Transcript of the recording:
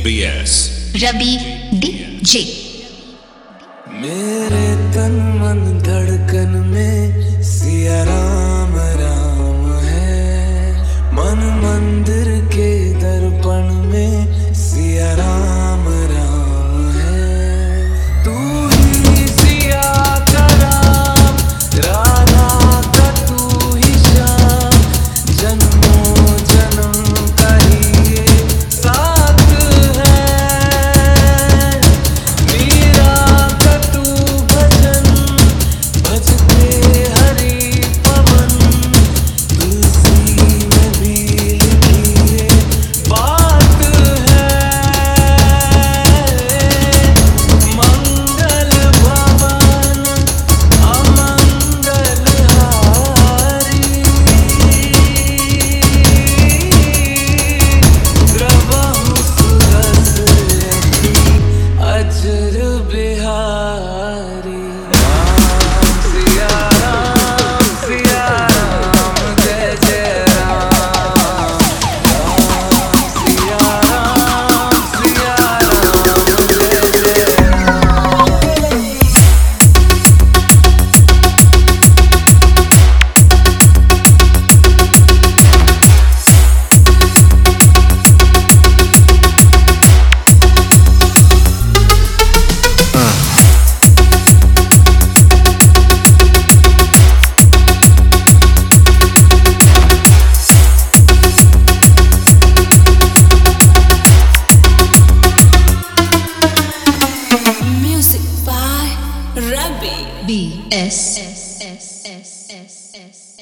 BS रवि DJ। मेरे तन मन धड़कन में सिया राम राम है, मन मंदिर के दर्पण में सिया राम राम है। तू ही सिया का राम, राधा का तू ही श्याम, जन्मों जन्म का ही ये साथ है। मीरा का तू भजन भजते हरि पवन, तुलसी में भी लिखी ये बात है। मंगल भवन अमंगल हारी, द्रवहु सुरस यति अजर बिहारी। राम सिया राम, जय जय राम। राम सिया राम, जय जय Ram. Music by Ravi. BS।